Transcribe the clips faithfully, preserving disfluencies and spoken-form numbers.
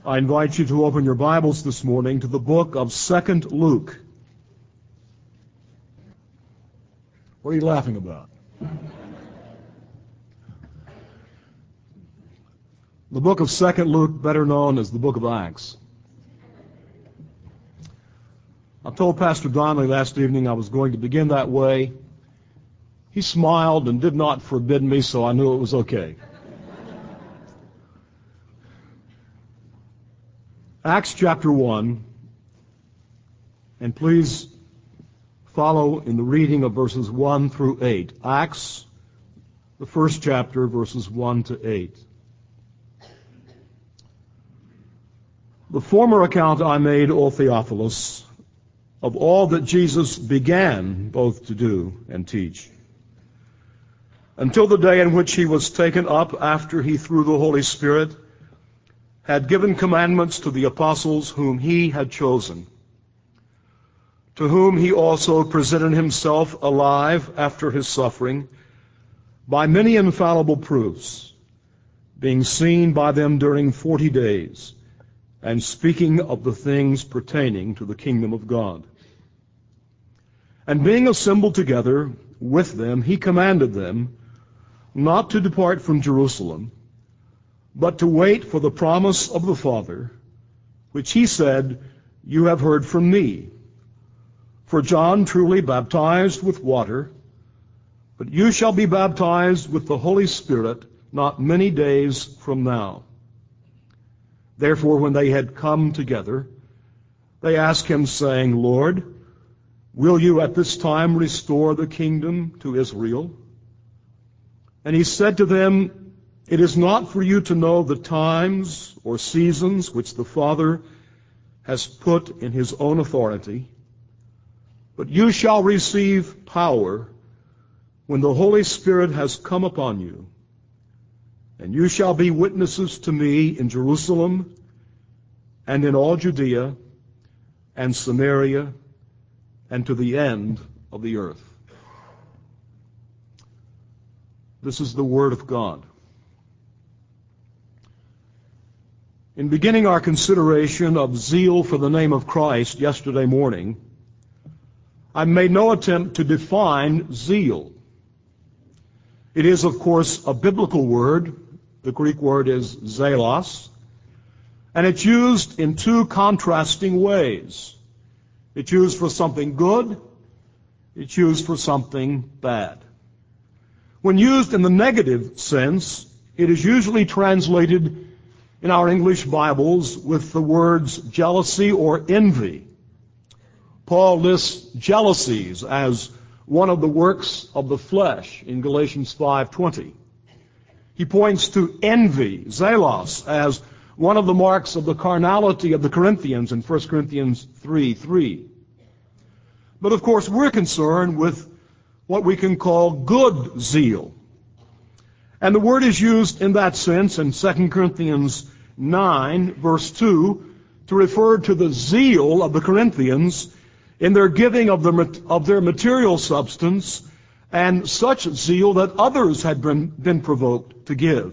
I invite you to open your Bibles this morning to the book of Second Luke. What are you laughing about? The book of Second Luke, better known as the book of Acts. I told Pastor Donnelly last evening I was going to begin that way. He smiled and did not forbid me, so I knew it was okay. Acts chapter one, and please follow in the reading of verses one through eight. Acts, the first chapter, verses one to eight. The former account I made, O Theophilus, of all that Jesus began both to do and teach, until the day in which he was taken up after he, through the Holy Spirit, had given commandments to the apostles whom he had chosen, to whom he also presented himself alive after his suffering by many infallible proofs, being seen by them during forty days, and speaking of the things pertaining to the kingdom of God. And being assembled together with them, he commanded them not to depart from Jerusalem, but to wait for the promise of the Father, which he said, You have heard from me. For John truly baptized with water, but you shall be baptized with the Holy Spirit not many days from now. Therefore, when they had come together, they asked him, saying, Lord, will you at this time restore the kingdom to Israel? And he said to them, It is not for you to know the times or seasons which the Father has put in his own authority, but you shall receive power when the Holy Spirit has come upon you. And you shall be witnesses to me in Jerusalem and in all Judea and Samaria and to the end of the earth. This is the word of God. In beginning our consideration of zeal for the name of Christ yesterday morning, I made no attempt to define zeal. It is, of course, a biblical word. The Greek word is zelos, and it's used in two contrasting ways. It's used for something good, it's used for something bad. When used in the negative sense, it is usually translated in our English Bibles with the words jealousy or envy. Paul lists jealousies as one of the works of the flesh in Galatians five twenty. He points to envy, zelos, as one of the marks of the carnality of the Corinthians in First Corinthians three three. But of course we're concerned with what we can call good zeal. And the word is used in that sense in Second Corinthians nine, verse two, to refer to the zeal of the Corinthians in their giving of, the, of their material substance, and such zeal that others had been, been provoked to give.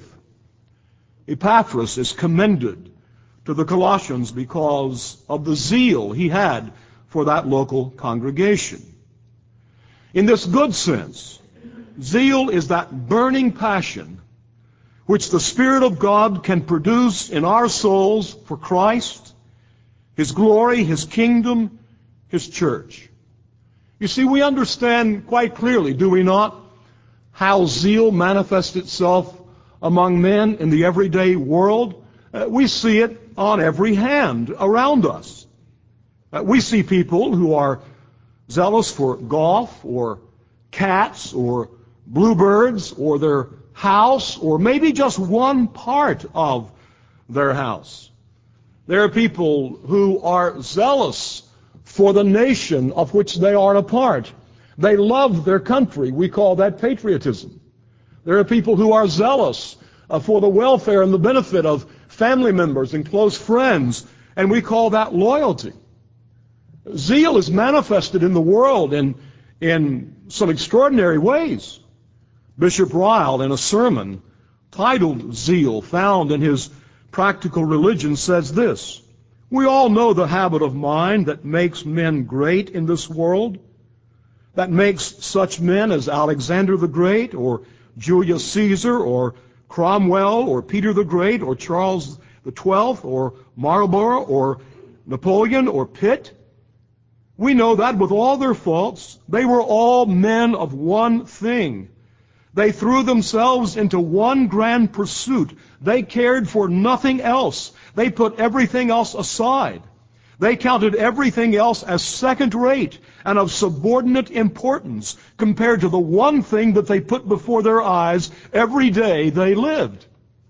Epaphras is commended to the Colossians because of the zeal he had for that local congregation. In this good sense, zeal is that burning passion which the Spirit of God can produce in our souls for Christ, His glory, His kingdom, His church. You see, we understand quite clearly, do we not, how zeal manifests itself among men in the everyday world? Uh, we see it on every hand around us. Uh, we see people who are zealous for golf or cats or bluebirds or their house or maybe just one part of their house. There are people who are zealous for the nation of which they are a part. They love their country. We call that patriotism. There are people who are zealous uh, for the welfare and the benefit of family members and close friends, and we call that loyalty. Zeal is manifested in the world in, in some extraordinary ways. Bishop Ryle, in a sermon titled Zeal, found in his Practical Religion says this: we all know the habit of mind that makes men great in this world, that makes such men as Alexander the Great, or Julius Caesar, or Cromwell, or Peter the Great, or Charles the Twelfth, or Marlborough, or Napoleon, or Pitt. We know that with all their faults, they were all men of one thing. They threw themselves into one grand pursuit. They cared for nothing else. They put everything else aside. They counted everything else as second-rate and of subordinate importance compared to the one thing that they put before their eyes every day they lived.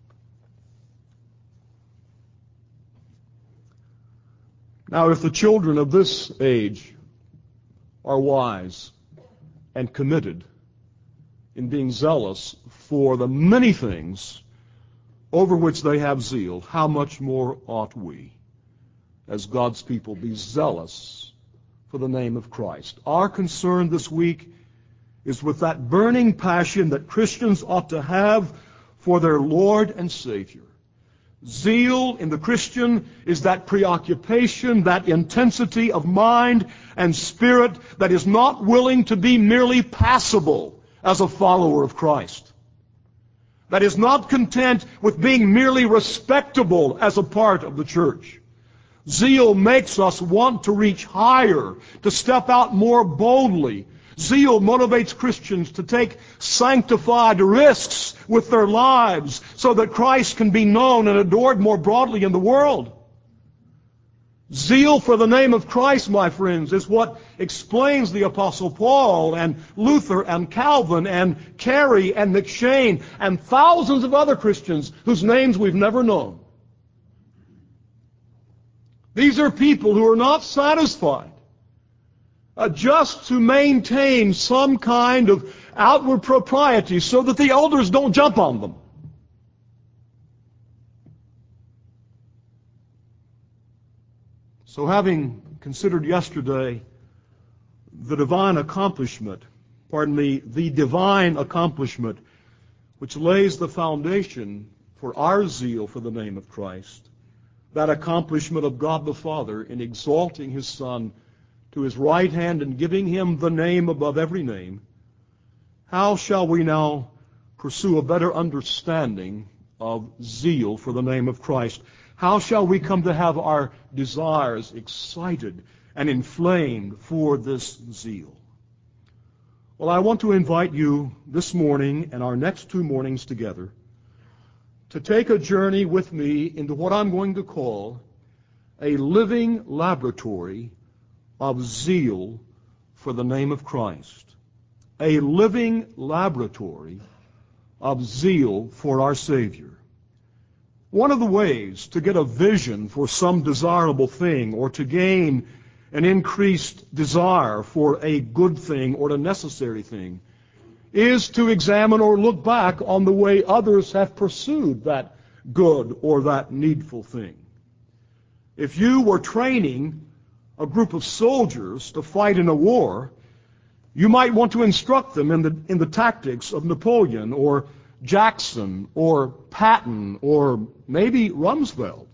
Now, if the children of this age are wise and committed in being zealous for the many things over which they have zeal, how much more ought we, as God's people, be zealous for the name of Christ? Our concern this week is with that burning passion that Christians ought to have for their Lord and Savior. Zeal in the Christian is that preoccupation, that intensity of mind and spirit that is not willing to be merely passable as a follower of Christ, that is not content with being merely respectable as a part of the church. Zeal makes us want to reach higher, to step out more boldly. Zeal motivates Christians to take sanctified risks with their lives so that Christ can be known and adored more broadly in the world. Zeal for the name of Christ, my friends, is what explains the Apostle Paul and Luther and Calvin and Carey and McShane and thousands of other Christians whose names we've never known. These are people who are not satisfied uh, just to maintain some kind of outward propriety so that the elders don't jump on them. So having considered yesterday the divine accomplishment, pardon me, the divine accomplishment which lays the foundation for our zeal for the name of Christ, that accomplishment of God the Father in exalting His Son to His right hand and giving Him the name above every name, how shall we now pursue a better understanding of zeal for the name of Christ? How shall we come to have our desires excited and inflamed for this zeal? Well, I want to invite you this morning and our next two mornings together to take a journey with me into what I'm going to call a living laboratory of zeal for the name of Christ. A living laboratory of zeal for our Savior. One of the ways to get a vision for some desirable thing or to gain an increased desire for a good thing or a necessary thing is to examine or look back on the way others have pursued that good or that needful thing. If you were training a group of soldiers to fight in a war, you might want to instruct them in the, in the tactics of Napoleon or Jackson or Patton or maybe Rumsfeld.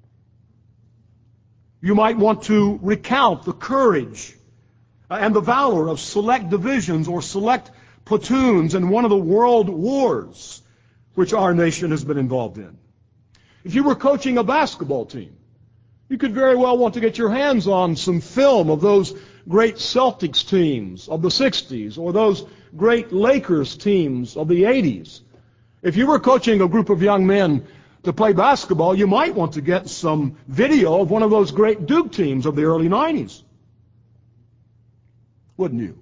You might want to recount the courage and the valor of select divisions or select platoons in one of the world wars which our nation has been involved in. If you were coaching a basketball team, you could very well want to get your hands on some film of those great Celtics teams of the sixties or those great Lakers teams of the eighties. If you were coaching a group of young men to play basketball, you might want to get some video of one of those great Duke teams of the early nineties. Wouldn't you?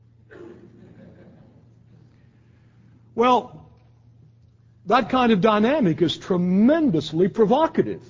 Well, that kind of dynamic is tremendously provocative,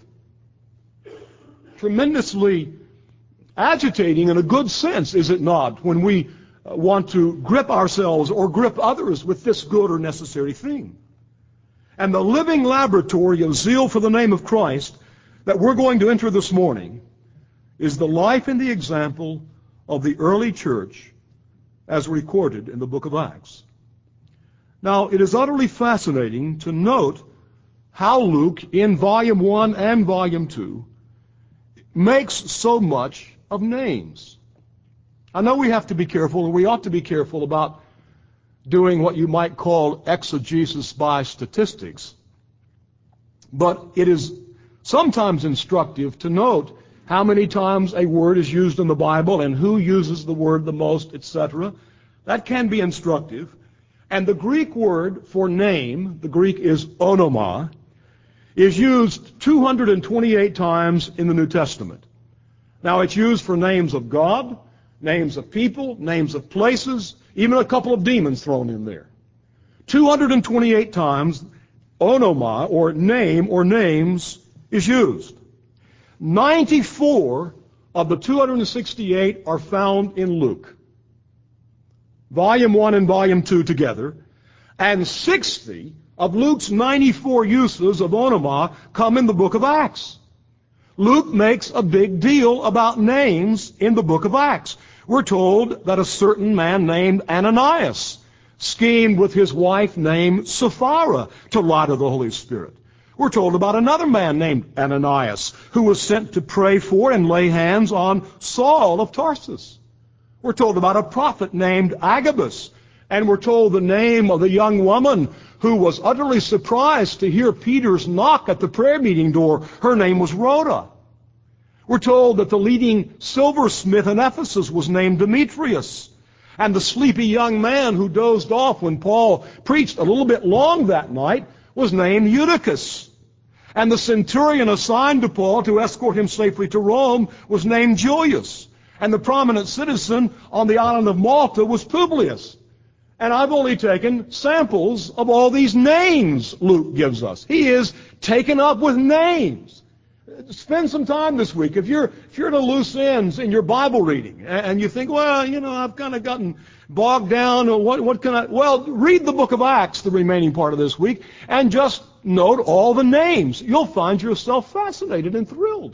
tremendously agitating in a good sense, is it not, when we want to grip ourselves or grip others with this good or necessary thing. And the living laboratory of zeal for the name of Christ that we're going to enter this morning is the life and the example of the early church as recorded in the book of Acts. Now, it is utterly fascinating to note how Luke, in volume one and volume two, makes so much of names. I know we have to be careful, and we ought to be careful about doing what you might call exegesis by statistics. But it is sometimes instructive to note how many times a word is used in the Bible and who uses the word the most, et cetera. That can be instructive. And the Greek word for name, the Greek is onoma, is used two hundred twenty-eight times in the New Testament. Now, it's used for names of God, names of people, names of places, even a couple of demons thrown in there. two hundred twenty-eight times onoma, or name, or names, is used. ninety-four of the two hundred sixty-eight are found in Luke. Volume one and Volume two together. And sixty of Luke's ninety-four uses of onoma come in the book of Acts. Luke makes a big deal about names in the book of Acts. We're told that a certain man named Ananias schemed with his wife named Sapphira to lie to the Holy Spirit. We're told about another man named Ananias who was sent to pray for and lay hands on Saul of Tarsus. We're told about a prophet named Agabus, and we're told the name of the young woman who was utterly surprised to hear Peter's knock at the prayer meeting door. Her name was Rhoda. We're told that the leading silversmith in Ephesus was named Demetrius, and the sleepy young man who dozed off when Paul preached a little bit long that night was named Eutychus. And the centurion assigned to Paul to escort him safely to Rome was named Julius. And the prominent citizen on the island of Malta was Publius. And I've only taken samples of all these names Luke gives us. He is taken up with names. Spend some time this week. If you're if you're at a loose ends in your Bible reading and you think, well, you know, I've kind of gotten bogged down, or what, what can I... Well, read the book of Acts, the remaining part of this week, and just note all the names. You'll find yourself fascinated and thrilled.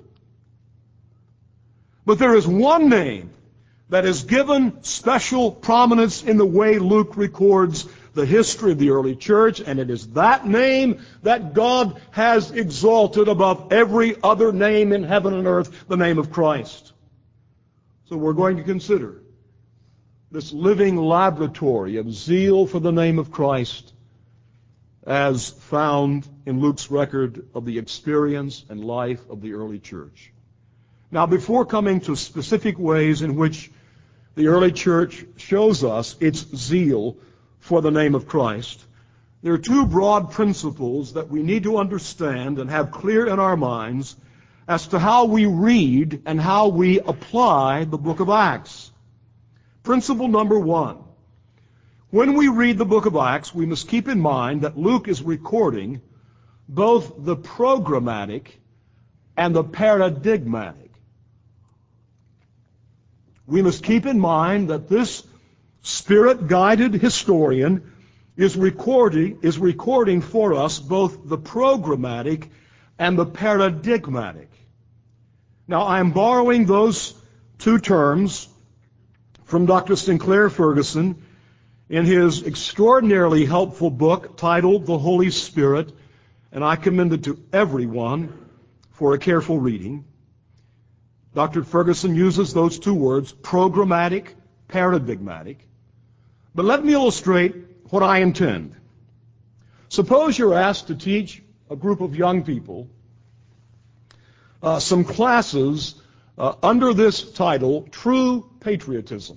But there is one name that is given special prominence in the way Luke records the history of the early church, and it is that name that God has exalted above every other name in heaven and earth, the name of Christ. So we're going to consider this living laboratory of zeal for the name of Christ as found in Luke's record of the experience and life of the early church. Now, before coming to specific ways in which the early church shows us its zeal for the name of Christ, there are two broad principles that we need to understand and have clear in our minds as to how we read and how we apply the book of Acts. Principle number one. When we read the book of Acts, we must keep in mind that Luke is recording both the programmatic and the paradigmatic. We must keep in mind that this Spirit-guided historian is recording, is recording for us both the programmatic and the paradigmatic. Now, I'm borrowing those two terms from Doctor Sinclair Ferguson in his extraordinarily helpful book titled The Holy Spirit, and I commend it to everyone for a careful reading. Doctor Ferguson uses those two words, programmatic, paradigmatic. But let me illustrate what I intend. Suppose you're asked to teach a group of young people uh, some classes uh, under this title, True Patriotism.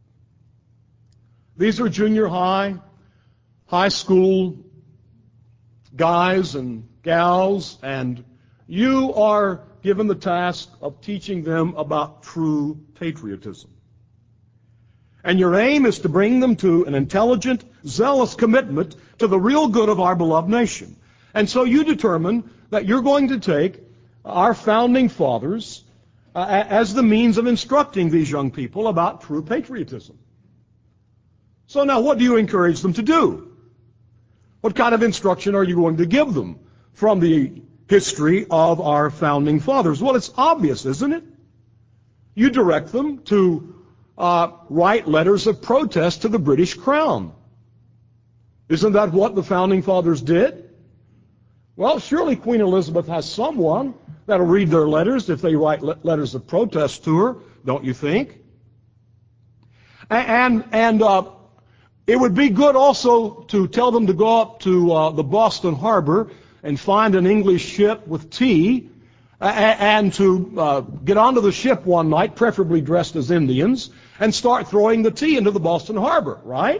These are junior high, high school guys and gals, and you are given the task of teaching them about true patriotism. And your aim is to bring them to an intelligent, zealous commitment to the real good of our beloved nation. And so you determine that you're going to take our founding fathers uh, as the means of instructing these young people about true patriotism. So now what do you encourage them to do? What kind of instruction are you going to give them from the history of our founding fathers? Well, it's obvious, isn't it? You direct them to uh, write letters of protest to the British Crown. Isn't that what the founding fathers did? Well, surely Queen Elizabeth has someone that'll read their letters if they write le- letters of protest to her, don't you think? And, and uh, it would be good also to tell them to go up to uh, the Boston Harbor and find an English ship with tea, and to uh, get onto the ship one night, preferably dressed as Indians, and start throwing the tea into the Boston Harbor, right?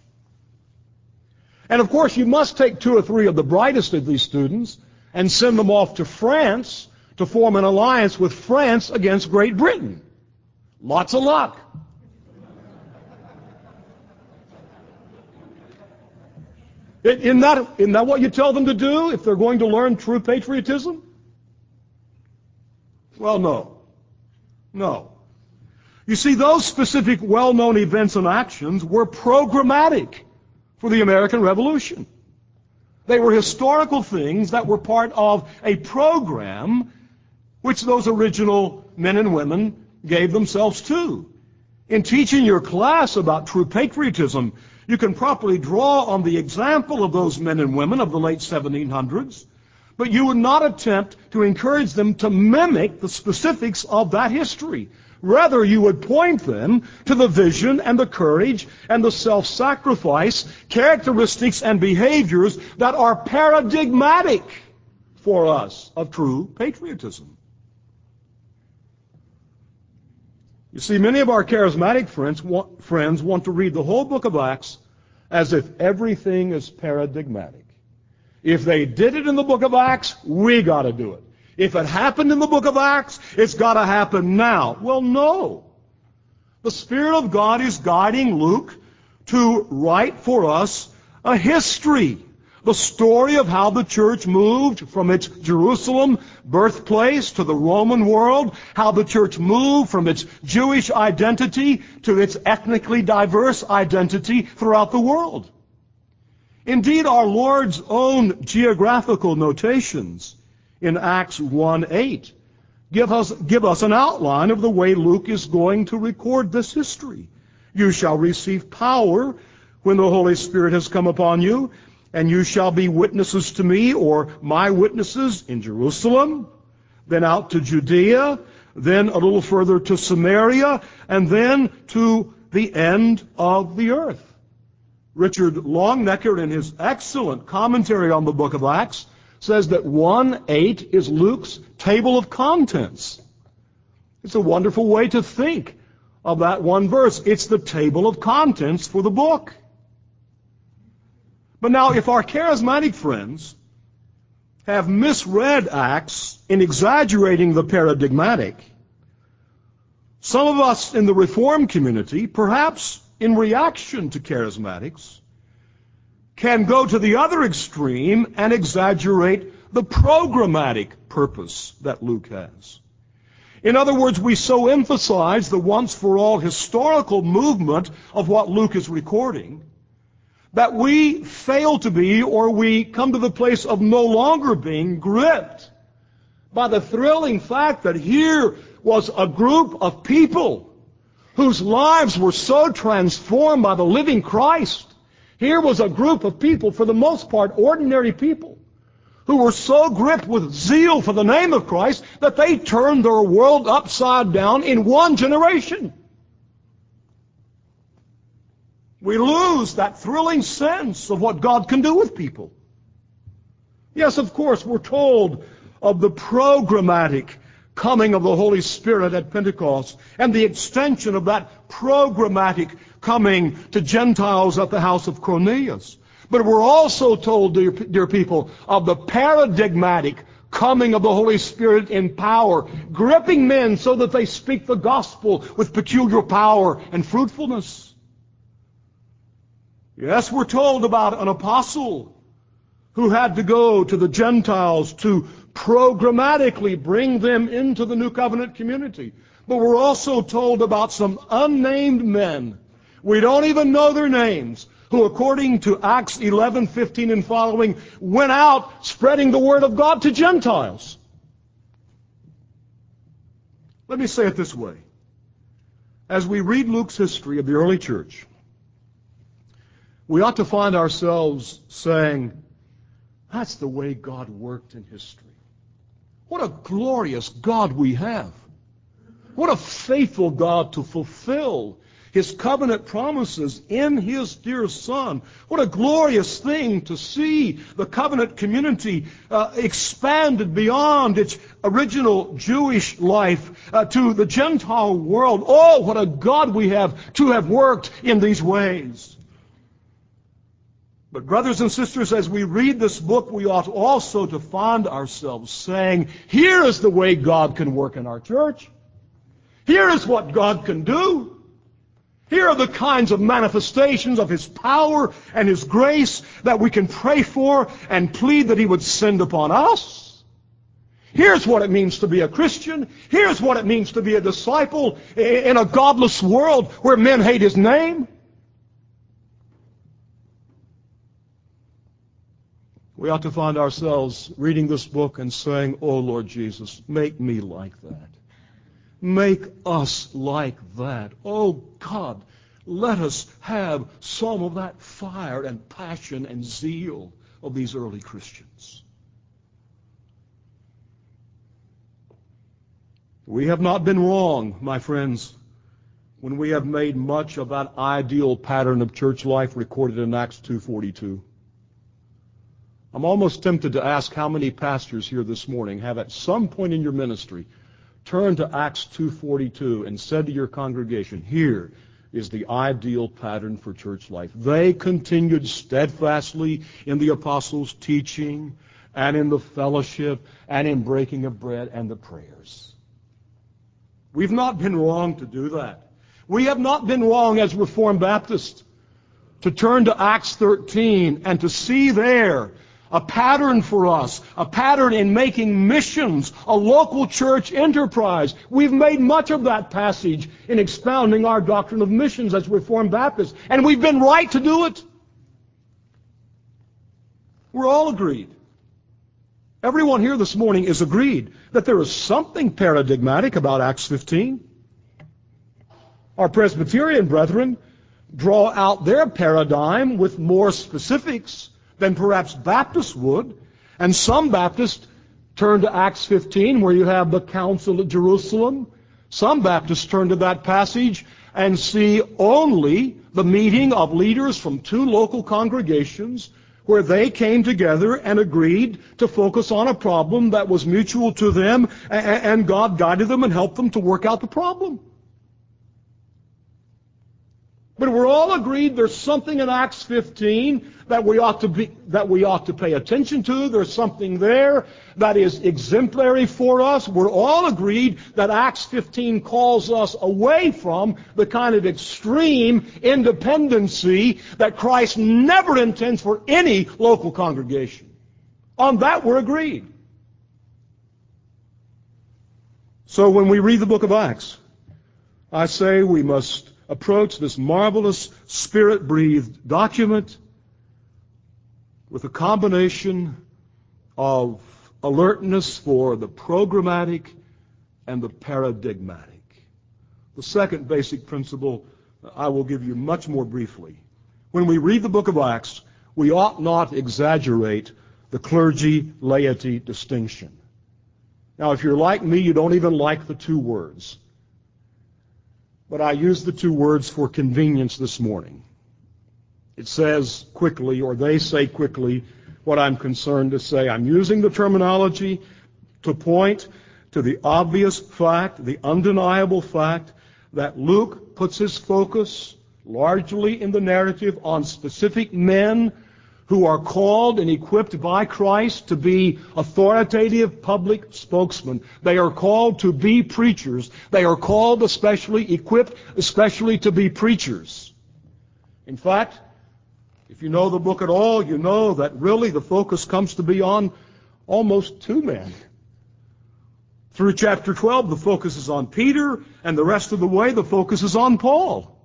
And of course, you must take two or three of the brightest of these students and send them off to France to form an alliance with France against Great Britain. Lots of luck. Isn't that, isn't that what you tell them to do if they're going to learn true patriotism? Well, no. No. You see, those specific well-known events and actions were programmatic for the American Revolution. They were historical things that were part of a program which those original men and women gave themselves to. In teaching your class about true patriotism, you can properly draw on the example of those men and women of the late seventeen hundreds, but you would not attempt to encourage them to mimic the specifics of that history. Rather, you would point them to the vision and the courage and the self-sacrifice characteristics and behaviors that are paradigmatic for us of true patriotism. You see, many of our charismatic friends want, friends want to read the whole book of Acts as if everything is paradigmatic. If they did it in the book of Acts, we got to do it. If it happened in the book of Acts, it's got to happen now. Well, no. The Spirit of God is guiding Luke to write for us a history. The story of how the church moved from its Jerusalem birthplace to the Roman world, how the church moved from its Jewish identity to its ethnically diverse identity throughout the world. Indeed, our Lord's own geographical notations in Acts one eight give us, give us an outline of the way Luke is going to record this history. You shall receive power when the Holy Spirit has come upon you, and you shall be witnesses to me, or my witnesses, in Jerusalem, then out to Judea, then a little further to Samaria, and then to the end of the earth. Richard Longnecker, in his excellent commentary on the book of Acts, says that one eight is Luke's table of contents. It's a wonderful way to think of that one verse. It's the table of contents for the book. But now, if our charismatic friends have misread Acts in exaggerating the paradigmatic, some of us in the Reformed community, perhaps in reaction to charismatics, can go to the other extreme and exaggerate the programmatic purpose that Luke has. In other words, we so emphasize the once-for-all historical movement of what Luke is recording that we fail to be, or we come to the place of no longer being gripped by the thrilling fact that here was a group of people whose lives were so transformed by the living Christ. Here was a group of people, for the most part, ordinary people, who were so gripped with zeal for the name of Christ that they turned their world upside down in one generation. We lose that thrilling sense of what God can do with people. Yes, of course, we're told of the programmatic coming of the Holy Spirit at Pentecost and the extension of that programmatic coming to Gentiles at the house of Cornelius. But we're also told, dear, dear people, of the paradigmatic coming of the Holy Spirit in power, gripping men so that they speak the gospel with peculiar power and fruitfulness. Yes, we're told about an apostle who had to go to the Gentiles to programmatically bring them into the New Covenant community. But we're also told about some unnamed men, we don't even know their names, who according to Acts eleven fifteen and following went out spreading the word of God to Gentiles. Let me say it this way. As we read Luke's history of the early church, we ought to find ourselves saying, That's the way God worked in history. What a glorious God we have. What a faithful God to fulfill His covenant promises in His dear Son. What a glorious thing to see the covenant community uh, expanded beyond its original Jewish life uh, to the Gentile world. Oh, what a God we have to have worked in these ways. But brothers and sisters, as we read this book, we ought also to find ourselves saying, here is the way God can work in our church. Here is what God can do. Here are the kinds of manifestations of His power and His grace that we can pray for and plead that He would send upon us. Here's what it means to be a Christian. Here's what it means to be a disciple in a godless world where men hate His name. We ought to find ourselves reading this book and saying, oh, Lord Jesus, make me like that. Make us like that. Oh, God, let us have some of that fire and passion and zeal of these early Christians. We have not been wrong, my friends, when we have made much of that ideal pattern of church life recorded in Acts two forty-two. I'm almost tempted to ask how many pastors here this morning have at some point in your ministry turned to Acts two forty-two and said to your congregation, here is the ideal pattern for church life. They continued steadfastly in the apostles' teaching and in the fellowship and in breaking of bread and the prayers. We've not been wrong to do that. We have not been wrong as Reformed Baptists to turn to Acts thirteen and to see there a pattern for us, a pattern in making missions a local church enterprise. We've made much of that passage in expounding our doctrine of missions as Reformed Baptists, and we've been right to do it. We're all agreed. Everyone here this morning is agreed that there is something paradigmatic about Acts fifteen. Our Presbyterian brethren draw out their paradigm with more specifics than perhaps Baptists would. And some Baptists turn to Acts fifteen, where you have the Council at Jerusalem. Some Baptists turn to that passage and see only the meeting of leaders from two local congregations where they came together and agreed to focus on a problem that was mutual to them, and God guided them and helped them to work out the problem. But we're all agreed there's something in Acts fifteen that we ought to be, that we ought to pay attention to. There's something there that is exemplary for us. We're all agreed that Acts fifteen calls us away from the kind of extreme independency that Christ never intends for any local congregation. On that we're agreed. So when we read the book of Acts, I say we must approach this marvelous Spirit-breathed document with a combination of alertness for the programmatic and the paradigmatic. The second basic principle I will give you much more briefly. When we read the book of Acts, we ought not exaggerate the clergy-laity distinction. Now, if you're like me, you don't even like the two words. But I use the two words for convenience this morning. It says quickly, or they say quickly, what I'm concerned to say. I'm using the terminology to point to the obvious fact, the undeniable fact, that Luke puts his focus largely in the narrative on specific men who are called and equipped by Christ to be authoritative public spokesmen. They are called to be preachers. They are called especially, equipped especially to be preachers. In fact, if you know the book at all, you know that really the focus comes to be on almost two men. Through chapter twelve, the focus is on Peter, and the rest of the way, the focus is on Paul.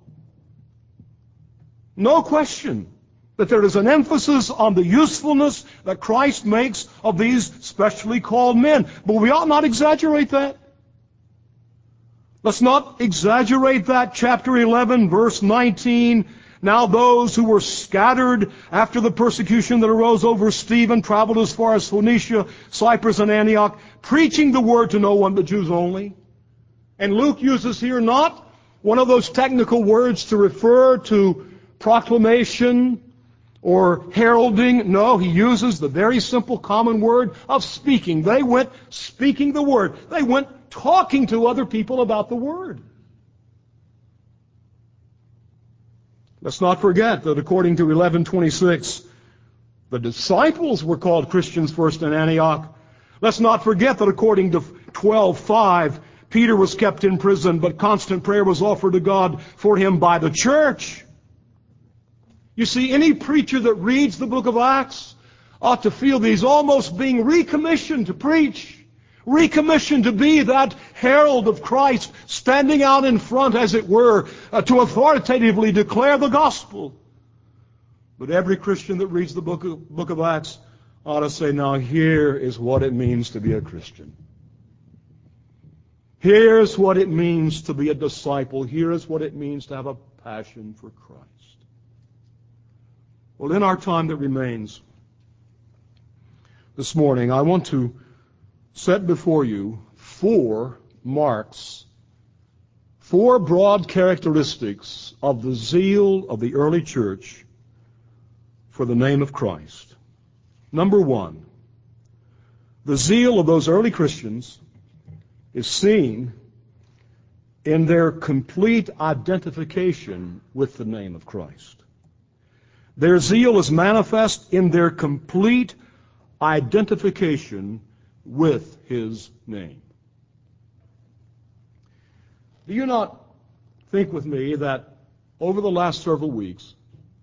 No question that there is an emphasis on the usefulness that Christ makes of these specially called men. But we ought not exaggerate that. Let's not exaggerate that. Chapter eleven, verse nineteen, Now those who were scattered after the persecution that arose over Stephen traveled as far as Phoenicia, Cyprus, and Antioch, preaching the word to no one but Jews only. And Luke uses here not one of those technical words to refer to proclamation or heralding. No, he uses the very simple common word of speaking. They went speaking the word. They went talking to other people about the word. Let's not forget that according to eleven twenty-six, the disciples were called Christians first in Antioch. Let's not forget that according to twelve five, Peter was kept in prison, but constant prayer was offered to God for him by the church. You see, any preacher that reads the book of Acts ought to feel that he's almost being recommissioned to preach. Recommissioned to be that herald of Christ, standing out in front, as it were, uh, to authoritatively declare the gospel. But every Christian that reads the book of, book of Acts ought to say, now here is what it means to be a Christian. Here's what it means to be a disciple. Here is what it means to have a passion for Christ. Well, in our time that remains this morning, I want to set before you four marks, four broad characteristics of the zeal of the early church for the name of Christ. Number one, the zeal of those early Christians is seen in their complete identification with the name of Christ. Their zeal is manifest in their complete identification with His name. Do you not think with me that over the last several weeks,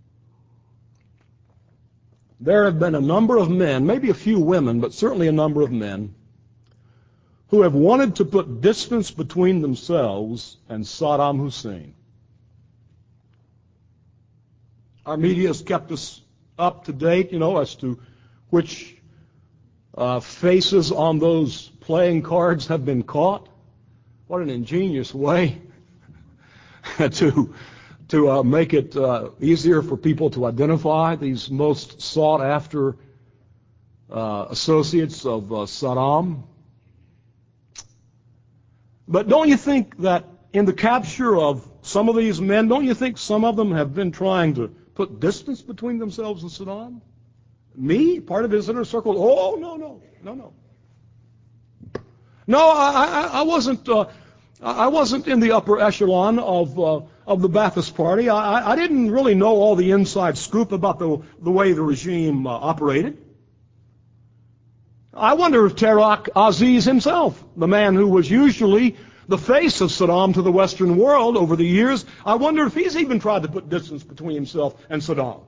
there have been a number of men, maybe a few women, but certainly a number of men, who have wanted to put distance between themselves and Saddam Hussein? Our media has kept us up to date, you know, as to which uh, faces on those playing cards have been caught. What an ingenious way to to uh, make it uh, easier for people to identify these most sought-after uh, associates of uh, Saddam. But don't you think that in the capture of some of these men, don't you think some of them have been trying to put distance between themselves and Saddam? Me, part of his inner circle? Oh, no, no, no, no. No, I, I, I wasn't. Uh, I wasn't in the upper echelon of uh, of the Ba'athist Party. I, I didn't really know all the inside scoop about the the way the regime uh, operated. I wonder if Tariq Aziz himself, the man who was usually the face of Saddam to the Western world over the years, I wonder if he's even tried to put distance between himself and Saddam.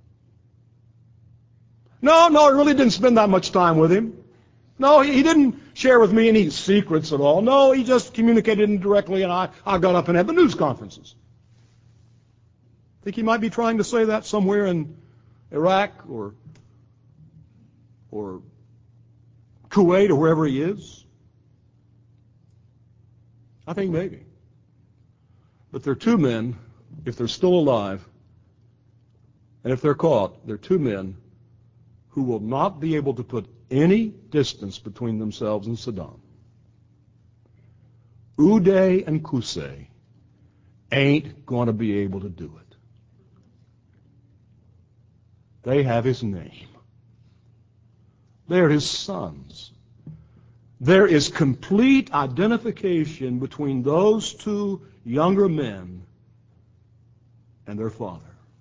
No, no, I really didn't spend that much time with him. No, he, he didn't share with me any secrets at all. No, he just communicated indirectly, and I, I got up and had the news conferences. Think he might be trying to say that somewhere in Iraq or or Kuwait or wherever he is? I think maybe. But there are two men, if they're still alive, and if they're caught, there are two men who will not be able to put any distance between themselves and Saddam. Uday and Qusay ain't going to be able to do it. They have his name. They're his sons. There is complete identification between those two younger men and their father.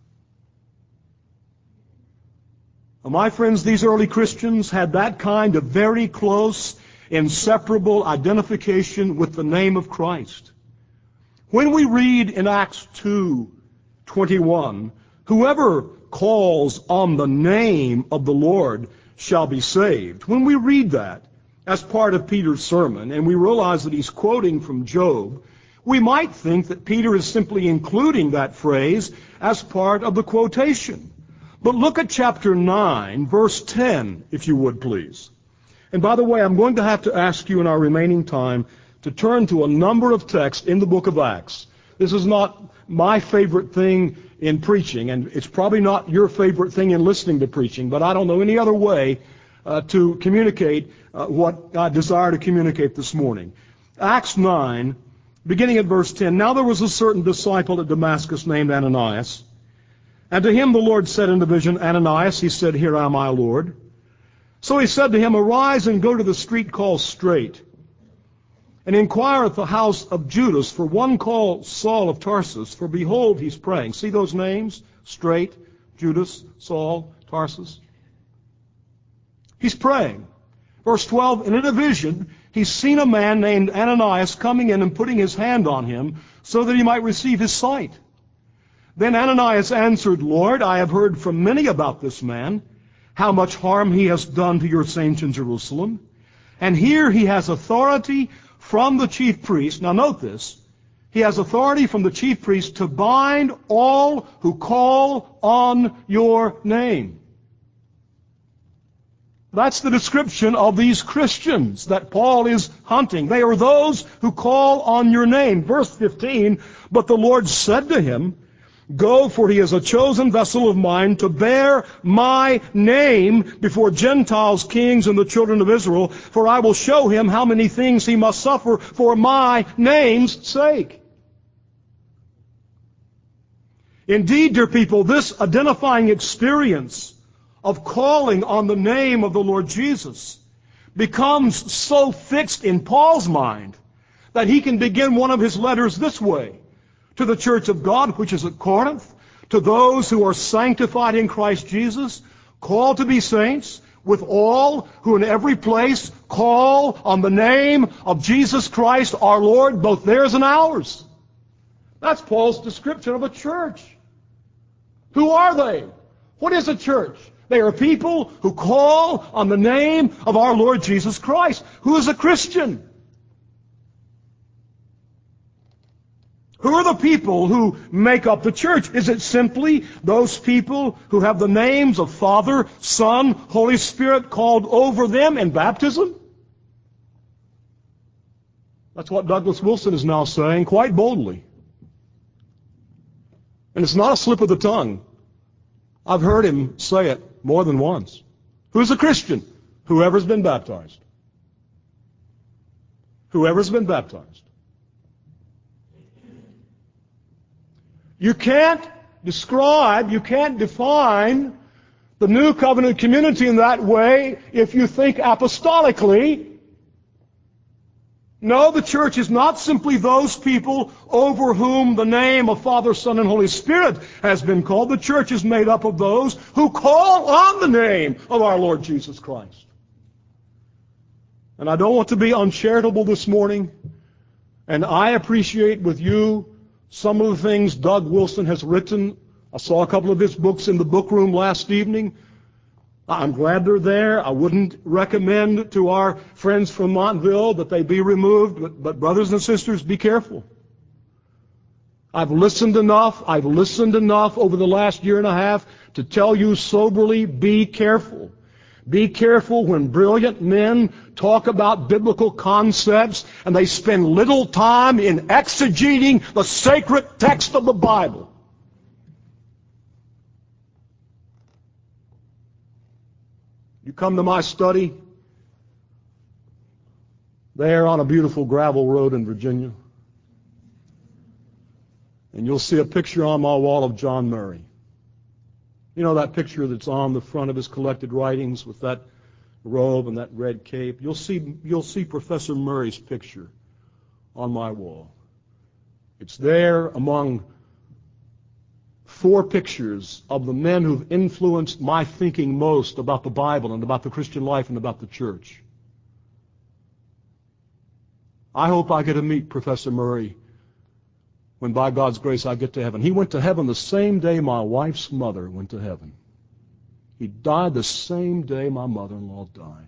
Now, my friends, these early Christians had that kind of very close, inseparable identification with the name of Christ. When we read in Acts two twenty-one, whoever calls on the name of the Lord shall be saved. When we read that as part of Peter's sermon, and we realize that he's quoting from Job, we might think that Peter is simply including that phrase as part of the quotation. But look at chapter nine, verse ten, if you would, please. And by the way, I'm going to have to ask you in our remaining time to turn to a number of texts in the book of Acts this is not my favorite thing in preaching, and it's probably not your favorite thing in listening to preaching, but I don't know any other way uh, to communicate uh, what I desire to communicate this morning. Acts nine, beginning at verse ten. Now there was a certain disciple at Damascus named Ananias, and to him the Lord said in a vision, Ananias. He said, Here am I, Lord. So he said to him, Arise and go to the street called Straight, and inquire at the house of Judas for one called Saul of Tarsus, for behold, he's praying. See those names? Straight, Judas, Saul, Tarsus. He's praying. Verse twelve, and in a vision, he's seen a man named Ananias coming in and putting his hand on him so that he might receive his sight. Then Ananias answered, Lord, I have heard from many about this man, how much harm he has done to your saints in Jerusalem. And here he has authority from the chief priest. Now note this. He has authority from the chief priest to bind all who call on your name. That's the description of these Christians that Paul is hunting. They are those who call on your name. Verse fifteen, but the Lord said to him, Go, for he is a chosen vessel of mine to bear my name before Gentiles, kings, and the children of Israel, for I will show him how many things he must suffer for my name's sake. Indeed, dear people, this identifying experience of calling on the name of the Lord Jesus becomes so fixed in Paul's mind that he can begin one of his letters this way. To the church of God, which is at Corinth, to those who are sanctified in Christ Jesus, called to be saints, with all who in every place call on the name of Jesus Christ our Lord, both theirs and ours. That's Paul's description of a church. Who are they? What is a church? They are people who call on the name of our Lord Jesus Christ. Who is a Christian? Who are the people who make up the church? Is it simply those people who have the names of Father, Son, Holy Spirit called over them in baptism? That's what Douglas Wilson is now saying quite boldly. And it's not a slip of the tongue. I've heard him say it more than once. Who's a Christian? Whoever's been baptized. Whoever's been baptized. You can't describe, you can't define the New Covenant community in that way if you think apostolically. No, the church is not simply those people over whom the name of Father, Son, and Holy Spirit has been called. The church is made up of those who call on the name of our Lord Jesus Christ. And I don't want to be uncharitable this morning, and I appreciate with you some of the things Doug Wilson has written. I saw a couple of his books in the book room last evening. I'm glad they're there. I wouldn't recommend to our friends from Montville that they be removed, but, but brothers and sisters, be careful. I've listened enough, I've listened enough over the last year and a half to tell you soberly, be careful. Be careful when brilliant men talk about biblical concepts and they spend little time in exegeting the sacred text of the Bible. You come to my study there on a beautiful gravel road in Virginia, and you'll see a picture on my wall of John Murray. You know that picture that's on the front of his collected writings with that robe and that red cape? You'll see, you'll see Professor Murray's picture on my wall. It's there among four pictures of the men who've influenced my thinking most about the Bible and about the Christian life and about the church. I hope I get to meet Professor Murray when by God's grace I get to heaven. He went to heaven the same day my wife's mother went to heaven. He died the same day my mother-in-law died.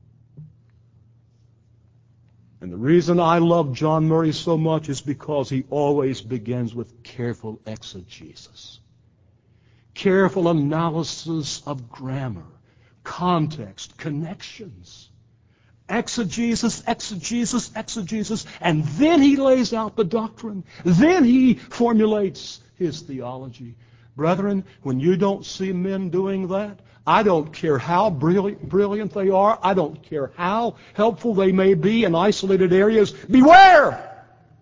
And the reason I love John Murray so much is because he always begins with careful exegesis. Careful analysis of grammar, context, connections. Exegesis, exegesis, exegesis, and then he lays out the doctrine. Then he formulates his theology. Brethren, when you don't see men doing that, I don't care how brilliant, brilliant they are, I don't care how helpful they may be in isolated areas, beware!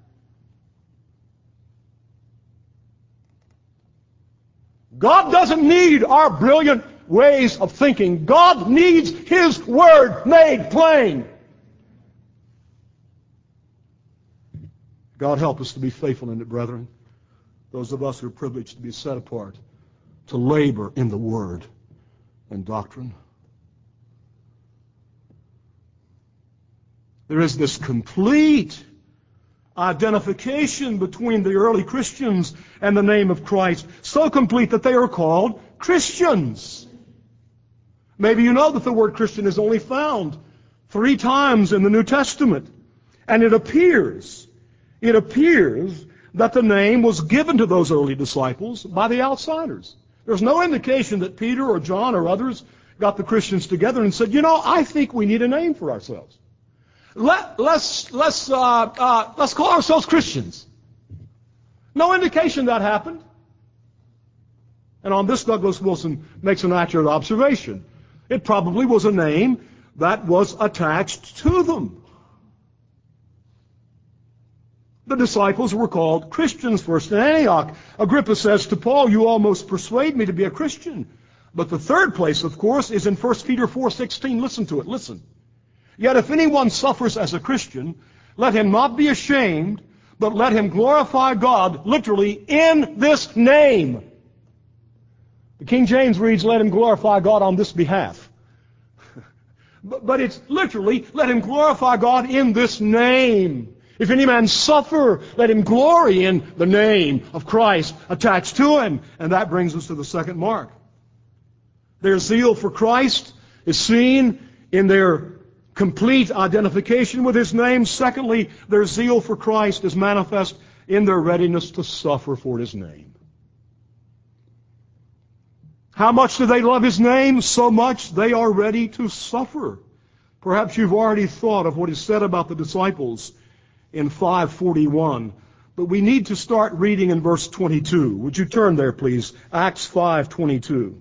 God doesn't need our brilliant ways of thinking. God needs His Word made plain. God help us to be faithful in it, brethren. Those of us who are privileged to be set apart, to labor in the Word and doctrine. There is this complete identification between the early Christians and the name of Christ, so complete that they are called Christians. Maybe you know that the word Christian is only found three times in the New Testament. And it appears, it appears that the name was given to those early disciples by the outsiders. There's no indication that Peter or John or others got the Christians together and said, you know, I think we need a name for ourselves. Let, let's, let's, uh, uh, let's call ourselves Christians. No indication that happened. And on this, Douglas Wilson makes an accurate observation. It probably was a name that was attached to them. The disciples were called Christians first in Antioch. Agrippa says to Paul, you almost persuade me to be a Christian. But the third place, of course, is in First Peter four sixteen. Listen to it, listen. Yet if anyone suffers as a Christian, let him not be ashamed, but let him glorify God, literally, in this name. The King James reads, let him glorify God on this behalf. but, but it's literally, let him glorify God in this name. If any man suffer, let him glory in the name of Christ attached to him. And that brings us to the second mark. Their zeal for Christ is seen in their complete identification with His name. Secondly, their zeal for Christ is manifest in their readiness to suffer for His name. How much do they love His name? So much they are ready to suffer. Perhaps you've already thought of what is said about the disciples in five forty-one. But we need to start reading in verse twenty-two. Would you turn there, please? Acts five twenty-two.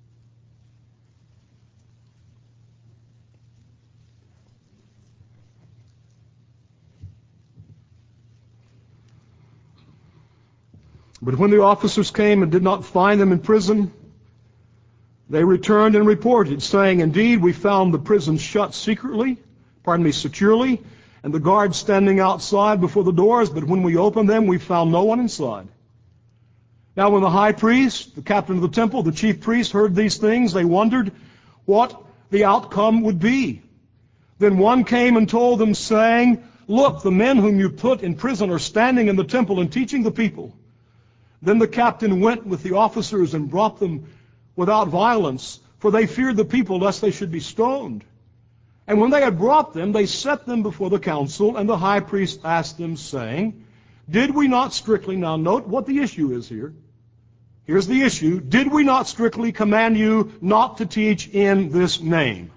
But when the officers came and did not find them in prison, they returned and reported, saying, indeed, we found the prison shut secretly, pardon me, securely, and the guards standing outside before the doors, but when we opened them, we found no one inside. Now when the high priest, the captain of the temple, the chief priest heard these things, they wondered what the outcome would be. Then one came and told them, saying, look, the men whom you put in prison are standing in the temple and teaching the people. Then the captain went with the officers and brought them without violence, for they feared the people lest they should be stoned. And when they had brought them, they set them before the council, and the high priest asked them, saying, did we not strictly, now note what the issue is here. Here's the issue. Did we not strictly command you not to teach in this name?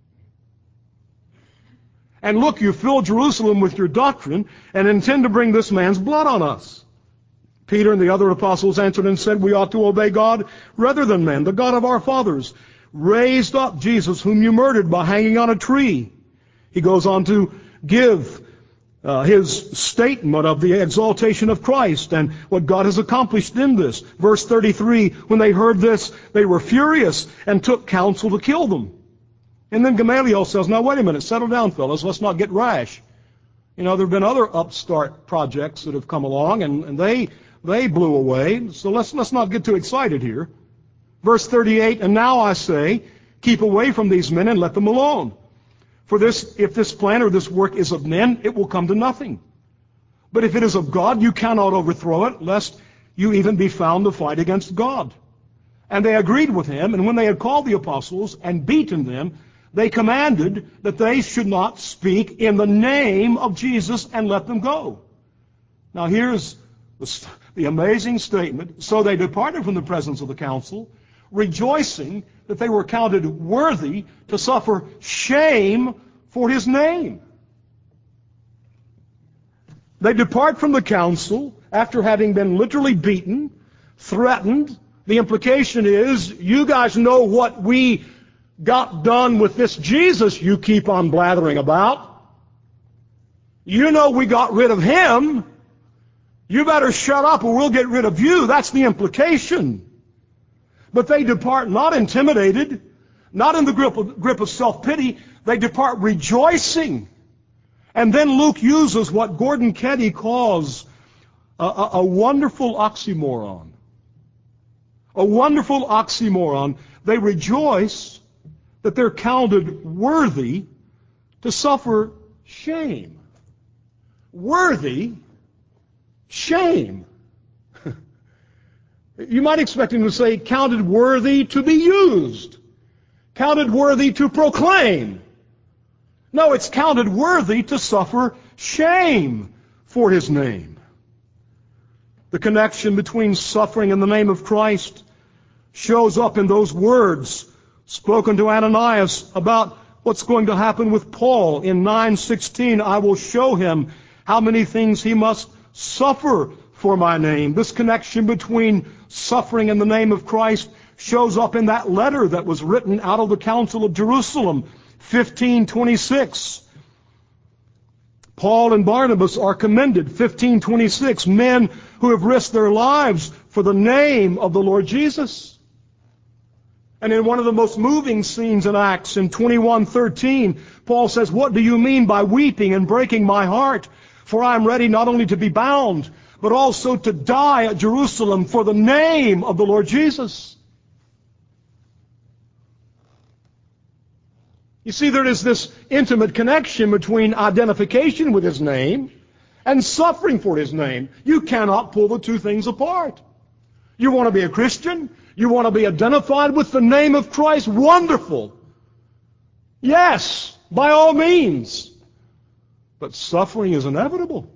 And look, you fill Jerusalem with your doctrine, and intend to bring this man's blood on us. Peter and the other apostles answered and said, we ought to obey God rather than men, the God of our fathers raised up Jesus, whom you murdered by hanging on a tree. He goes on to give uh, his statement of the exaltation of Christ and what God has accomplished in this. Verse thirty-three, when they heard this, they were furious and took counsel to kill them. And then Gamaliel says, now wait a minute, settle down, fellas, let's not get rash. You know, there have been other upstart projects that have come along, and, and they... They blew away, so let's, let's not get too excited here. Verse thirty-eight, and now I say, keep away from these men and let them alone. For this, if this plan or this work is of men, it will come to nothing. But if it is of God, you cannot overthrow it, lest you even be found to fight against God. And they agreed with him, and when they had called the apostles and beaten them, they commanded that they should not speak in the name of Jesus and let them go. Now here's the, the amazing statement. So they departed from the presence of the council, rejoicing that they were counted worthy to suffer shame for His name. They depart from the council after having been literally beaten, threatened. The implication is, you guys know what we got done with this Jesus you keep on blathering about. You know we got rid of Him. You better shut up or we'll get rid of you. That's the implication. But they depart not intimidated, not in the grip of, grip of self-pity. They depart rejoicing. And then Luke uses what Gordon Ketty calls a, a, a wonderful oxymoron. A wonderful oxymoron. They rejoice that they're counted worthy to suffer shame. Worthy shame. You might expect him to say counted worthy to be used. Counted worthy to proclaim. No, it's counted worthy to suffer shame for His name. The connection between suffering and the name of Christ shows up in those words spoken to Ananias about what's going to happen with Paul in nine sixteen. I will show him how many things he must suffer for my name. This connection between suffering and the name of Christ shows up in that letter that was written out of the Council of Jerusalem, fifteen twenty-six. Paul and Barnabas are commended, fifteen twenty-six, men who have risked their lives for the name of the Lord Jesus. And in one of the most moving scenes in Acts, in twenty-one thirteen, Paul says, what do you mean by weeping and breaking my heart? For I am ready not only to be bound, but also to die at Jerusalem for the name of the Lord Jesus. You see, there is this intimate connection between identification with His name and suffering for His name. You cannot pull the two things apart. You want to be a Christian? You want to be identified with the name of Christ? Wonderful. Yes, by all means. But suffering is inevitable.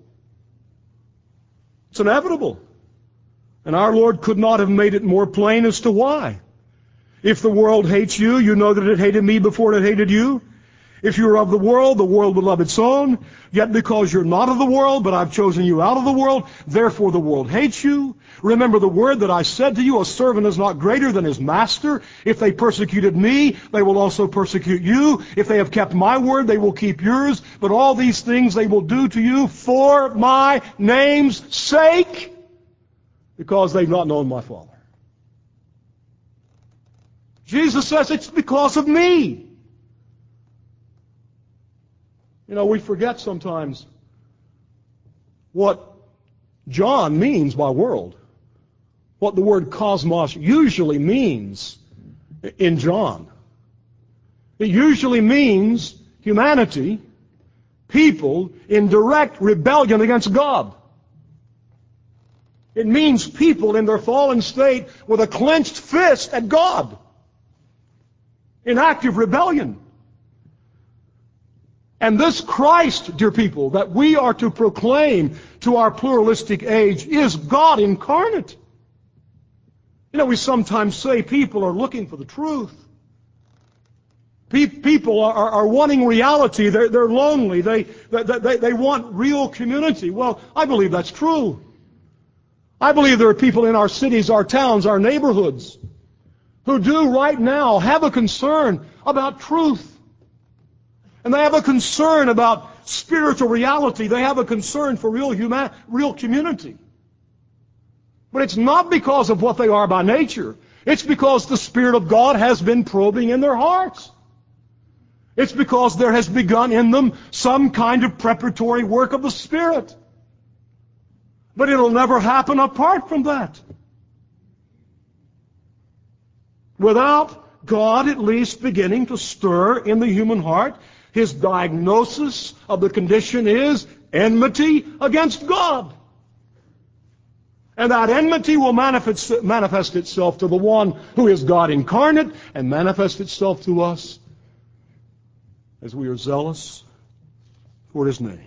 It's inevitable. And our Lord could not have made it more plain as to why. If the world hates you, you know that it hated me before it hated you. If you are of the world, the world will love its own. Yet because you're not of the world, but I've chosen you out of the world, therefore the world hates you. Remember the word that I said to you, a servant is not greater than his master. If they persecuted me, they will also persecute you. If they have kept my word, they will keep yours. But all these things they will do to you for my name's sake, because they've not known my Father. Jesus says it's because of me. You know, we forget sometimes what John means by world, what the word cosmos usually means in John. It usually means humanity, people in direct rebellion against God. It means people in their fallen state with a clenched fist at God, in active rebellion. And this Christ, dear people, that we are to proclaim to our pluralistic age is God incarnate. You know, we sometimes say people are looking for the truth. Pe- people are, are, are wanting reality. They're, they're lonely. They, they, they, they want real community. Well, I believe that's true. I believe there are people in our cities, our towns, our neighborhoods who do right now have a concern about truth. And they have a concern about spiritual reality. They have a concern for real human, real community. But it's not because of what they are by nature. It's because the Spirit of God has been probing in their hearts. It's because there has begun in them some kind of preparatory work of the Spirit. But it'll never happen apart from that. Without God at least beginning to stir in the human heart, His diagnosis of the condition is enmity against God. And that enmity will manifest, manifest itself to the one who is God incarnate and manifest itself to us as we are zealous for His name.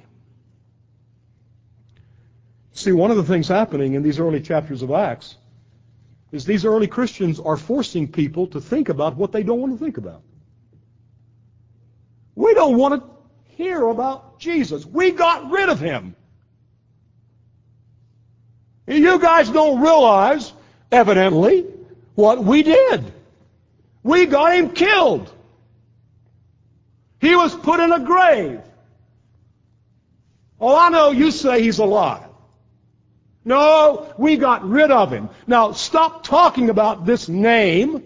See, one of the things happening in these early chapters of Acts is these early Christians are forcing people to think about what they don't want to think about. We don't want to hear about Jesus. We got rid of him. You guys don't realize, evidently, what we did. We got him killed. He was put in a grave. Oh, I know you say he's alive. No, we got rid of him. Now, stop talking about this name.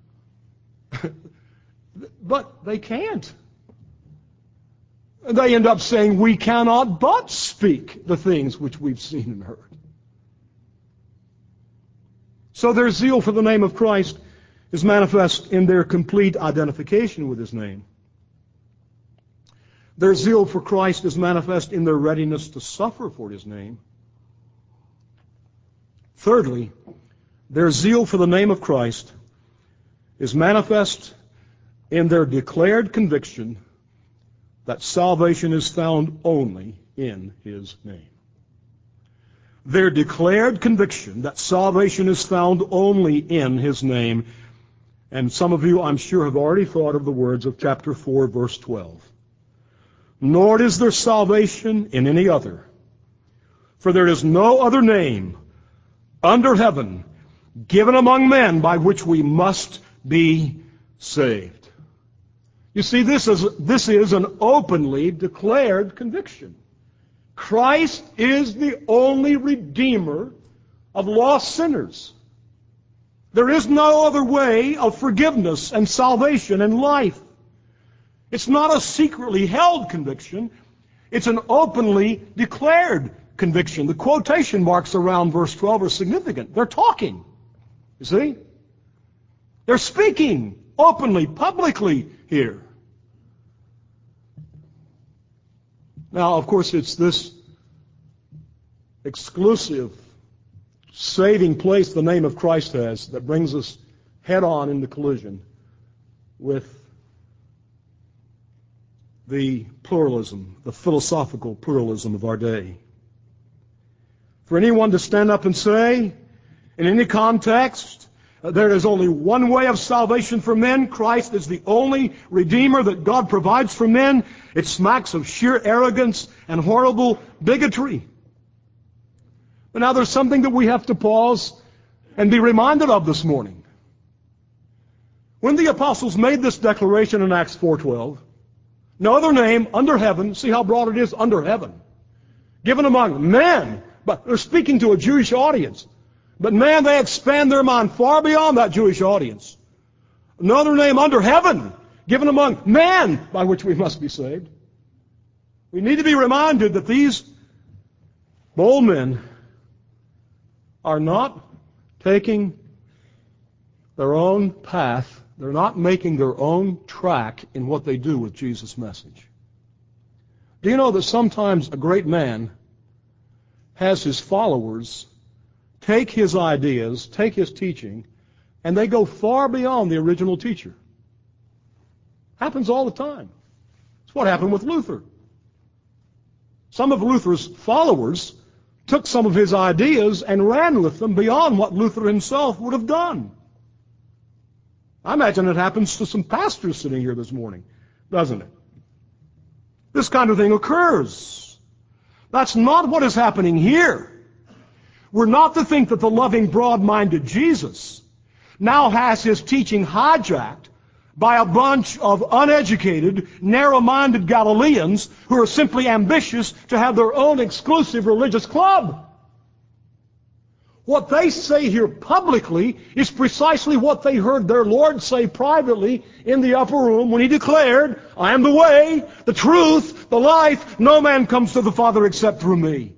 But they can't. They end up saying, we cannot but speak the things which we've seen and heard. So their zeal for the name of Christ is manifest in their complete identification with his name. Their zeal for Christ is manifest in their readiness to suffer for his name. Thirdly, their zeal for the name of Christ is manifest in their declared conviction that salvation is found only in his name. Their declared conviction that salvation is found only in his name. And some of you, I'm sure, have already thought of the words of chapter four, verse twelve. Nor is there salvation in any other, for there is no other name under heaven given among men by which we must be saved. You see, this is, this is an openly declared conviction. Christ is the only Redeemer of lost sinners. There is no other way of forgiveness and salvation and life. It's not a secretly held conviction. It's an openly declared conviction. The quotation marks around verse twelve are significant. They're talking. You see? They're speaking openly, publicly here. Now, of course, it's this exclusive, saving place the name of Christ has that brings us head on into collision with the pluralism, the philosophical pluralism of our day. For anyone to stand up and say, in any context, there is only one way of salvation for men, Christ is the only Redeemer that God provides for men, it smacks of sheer arrogance and horrible bigotry. But now there's something that we have to pause and be reminded of this morning. When the apostles made this declaration in Acts four twelve, no other name under heaven, see how broad it is, under heaven, given among men, but they're speaking to a Jewish audience. But man, they expand their mind far beyond that Jewish audience. No other name under heaven, given among men, by which we must be saved. We need to be reminded that these bold men are not taking their own path. They're not making their own track in what they do with Jesus' message. Do you know that sometimes a great man has his followers take his ideas, take his teaching, and they go far beyond the original teacher? Happens all the time. It's what happened with Luther. Some of Luther's followers took some of his ideas and ran with them beyond what Luther himself would have done. I imagine it happens to some pastors sitting here this morning, doesn't it? This kind of thing occurs. That's not what is happening here. We're not to think that the loving, broad-minded Jesus now has his teaching hijacked by a bunch of uneducated, narrow-minded Galileans who are simply ambitious to have their own exclusive religious club. What they say here publicly is precisely what they heard their Lord say privately in the upper room when he declared, I am the way, the truth, the life. No man comes to the Father except through me.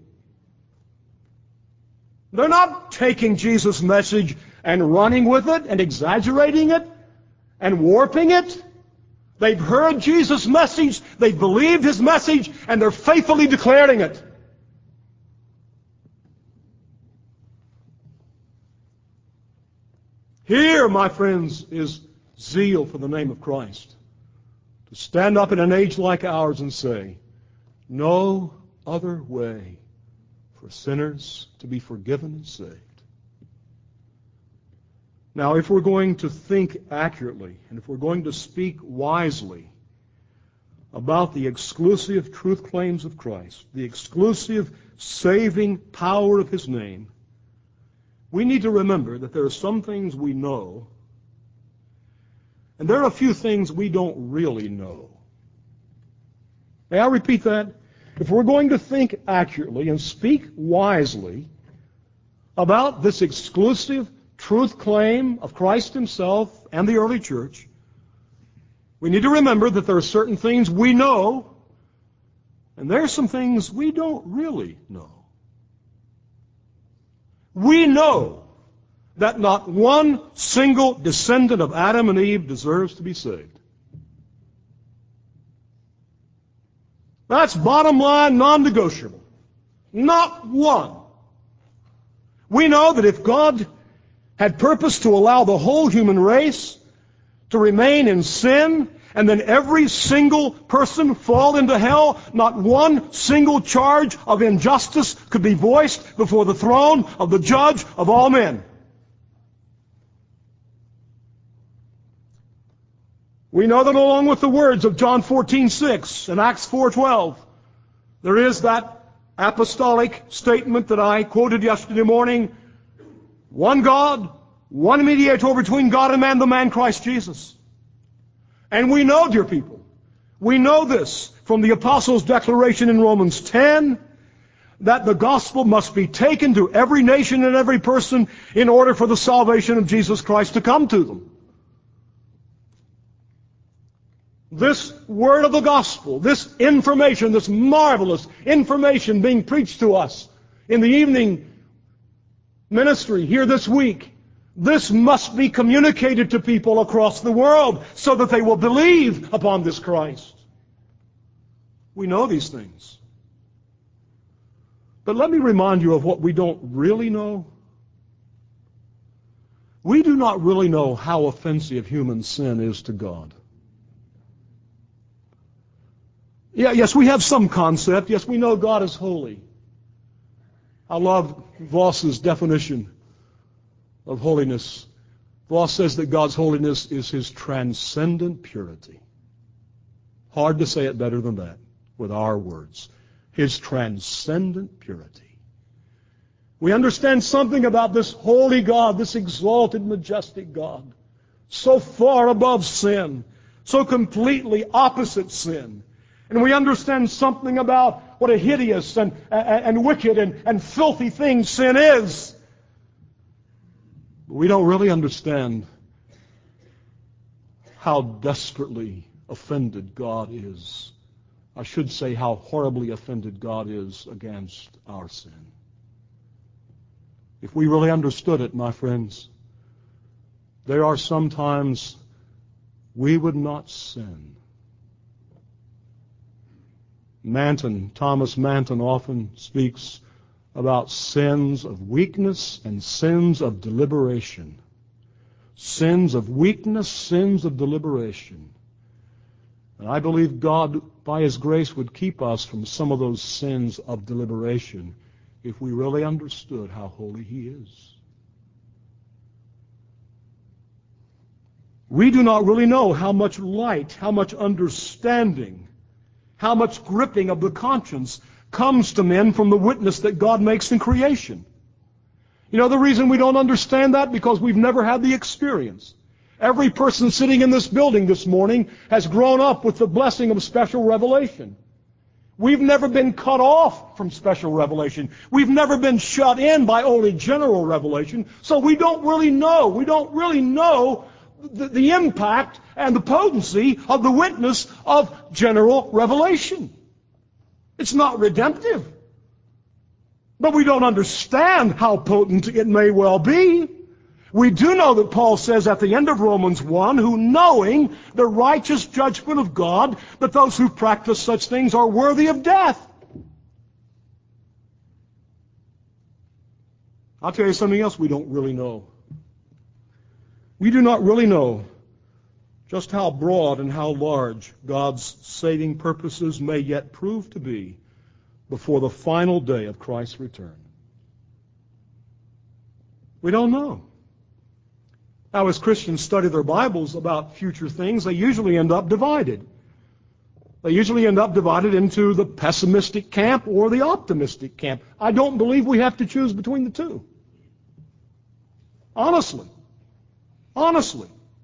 They're not taking Jesus' message and running with it and exaggerating it and warping it. They've heard Jesus' message, they've believed his message, and they're faithfully declaring it. Here, my friends, is zeal for the name of Christ. To stand up in an age like ours and say, no other way for sinners to be forgiven and saved. Now, if we're going to think accurately, and if we're going to speak wisely, about the exclusive truth claims of Christ, the exclusive saving power of His name, we need to remember that there are some things we know, and there are a few things we don't really know. May I repeat that? If we're going to think accurately and speak wisely about this exclusive truth claim of Christ Himself and the early church, we need to remember that there are certain things we know, and there are some things we don't really know. We know that not one single descendant of Adam and Eve deserves to be saved. That's bottom line, non-negotiable. Not one. We know that if God had purposed to allow the whole human race to remain in sin, and then every single person fall into hell, not one single charge of injustice could be voiced before the throne of the judge of all men. We know that along with the words of John fourteen six and Acts four twelve, there is that apostolic statement that I quoted yesterday morning, one God, one mediator between God and man, the man Christ Jesus. And we know, dear people, we know this from the Apostles' declaration in Romans ten, that the gospel must be taken to every nation and every person in order for the salvation of Jesus Christ to come to them. This word of the gospel, this information, this marvelous information being preached to us in the evening ministry here this week, this must be communicated to people across the world so that they will believe upon this Christ. We know these things. But let me remind you of what we don't really know. We do not really know how offensive human sin is to God. Yeah, yes, we have some concept. Yes, we know God is holy. I love Voss's definition of holiness. Voss says that God's holiness is His transcendent purity. Hard to say it better than that with our words. His transcendent purity. We understand something about this holy God, this exalted, majestic God, so far above sin, so completely opposite sin. And we understand something about what a hideous and, and, and wicked and, and filthy thing sin is. But we don't really understand how desperately offended God is. I should say how horribly offended God is against our sin. If we really understood it, my friends, there are some times we would not sin. Manton, Thomas Manton often speaks about sins of weakness and sins of deliberation. Sins of weakness, sins of deliberation. And I believe God, by His grace, would keep us from some of those sins of deliberation if we really understood how holy He is. We do not really know how much light, how much understanding, how much gripping of the conscience comes to men from the witness that God makes in creation. You know the reason we don't understand that? Because we've never had the experience. Every person sitting in this building this morning has grown up with the blessing of special revelation. We've never been cut off from special revelation. We've never been shut in by only general revelation. So we don't really know. We don't really know the, the impact and the potency of the witness of general revelation. It's not redemptive. But we don't understand how potent it may well be. We do know that Paul says at the end of Romans one, who knowing the righteous judgment of God, that those who practice such things are worthy of death. I'll tell you something else we don't really know. We do not really know just how broad and how large God's saving purposes may yet prove to be before the final day of Christ's return. We don't know. Now, as Christians study their Bibles about future things, they usually end up divided. They usually end up divided into the pessimistic camp or the optimistic camp. I don't believe we have to choose between the two. Honestly. Honestly.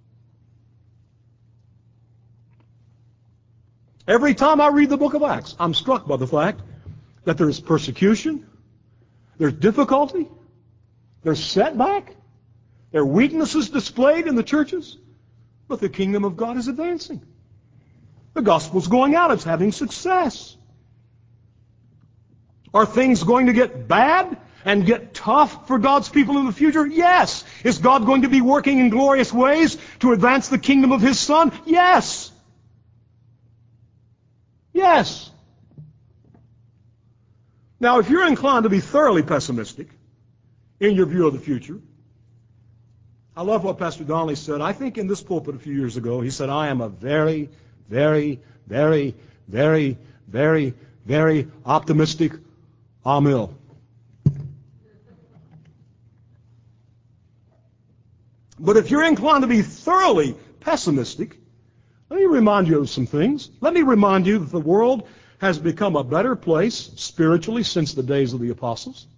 Every time I read the book of Acts, I'm struck by the fact that there's persecution, there's difficulty, there's setback, there are weaknesses displayed in the churches, but the kingdom of God is advancing. The gospel's going out. It's having success. Are things going to get bad and get tough for God's people in the future? Yes. Is God going to be working in glorious ways to advance the kingdom of His Son? Yes. Yes. Now, if you're inclined to be thoroughly pessimistic in your view of the future, I love what Pastor Donnelly said. I think in this pulpit a few years ago, he said, I am a very, very, very, very, very, very optimistic Amil. But if you're inclined to be thoroughly pessimistic, let me remind you of some things. Let me remind you that the world has become a better place spiritually since the days of the apostles.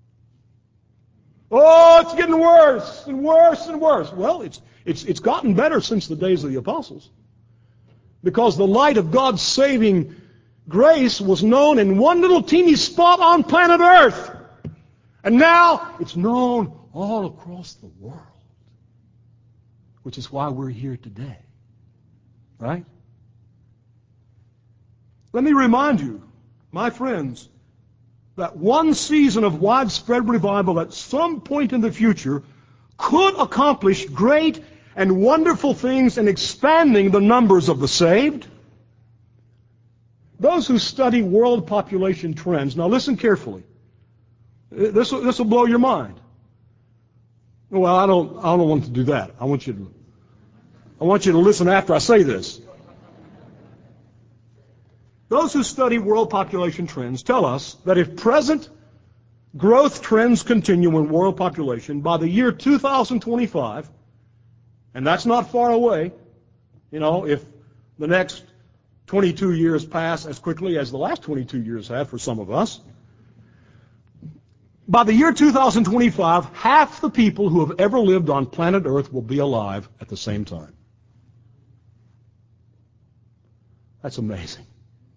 Oh, it's getting worse and worse and worse. Well, it's, it's, it's gotten better since the days of the apostles. Because the light of God's saving grace was known in one little teeny spot on planet Earth. And now it's known all across the world. Which is why we're here today. Right? Let me remind you, my friends, that one season of widespread revival at some point in the future could accomplish great and wonderful things in expanding the numbers of the saved. Those who study world population trends, now listen carefully. This will, this will blow your mind. Well, I don't, I don't want to do that. I want you to, I want you to listen after I say this. Those who study world population trends tell us that if present growth trends continue in world population, by the year two thousand twenty-five, and that's not far away, you know, if the next twenty-two years pass as quickly as the last twenty-two years have for some of us, by the year two thousand twenty-five, half the people who have ever lived on planet Earth will be alive at the same time. That's amazing.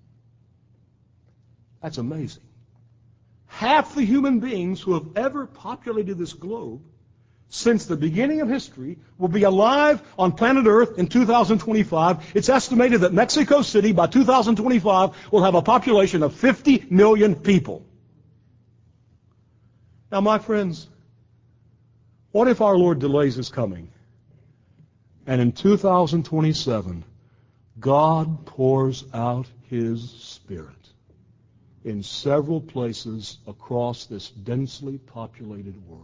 That's amazing. Half the human beings who have ever populated this globe since the beginning of history will be alive on planet Earth in two thousand twenty-five. It's estimated that Mexico City by two thousand twenty-five will have a population of fifty million people. Now, my friends, what if our Lord delays His coming and in two thousand twenty-seven God pours out His Spirit in several places across this densely populated world?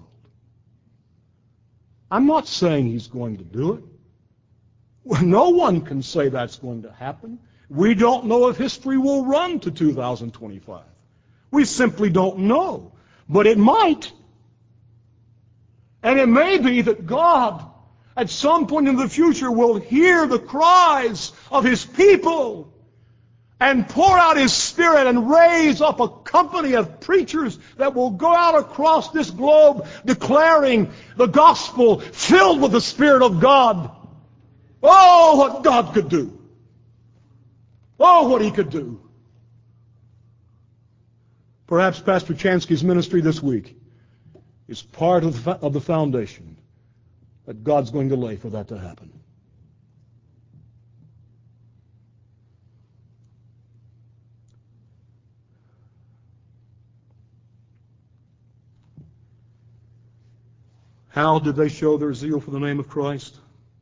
I'm not saying He's going to do it. Well, no one can say that's going to happen. We don't know if history will run to two thousand twenty-five. We simply don't know. But it might. And it may be that God, at some point in the future, will hear the cries of His people and pour out His Spirit and raise up a company of preachers that will go out across this globe declaring the gospel filled with the Spirit of God. Oh, what God could do. Oh, what He could do. Perhaps Pastor Chansky's ministry this week is part of the, of the foundation that God's going to lay for that to happen. How did they show their zeal for the name of Christ?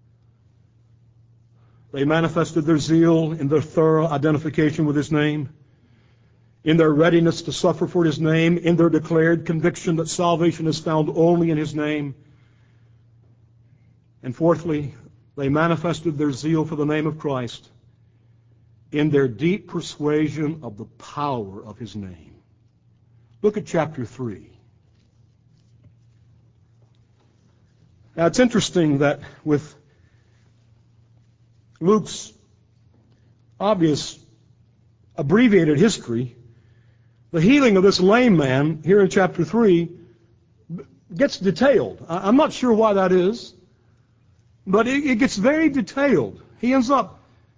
They manifested their zeal in their thorough identification with His name, in their readiness to suffer for His name, in their declared conviction that salvation is found only in His name. And fourthly, they manifested their zeal for the name of Christ in their deep persuasion of the power of His name. Look at chapter three. Now, it's interesting that with Luke's obvious abbreviated history, the healing of this lame man here in chapter three gets detailed. I'm not sure why that is, but it, it gets very detailed. He ends up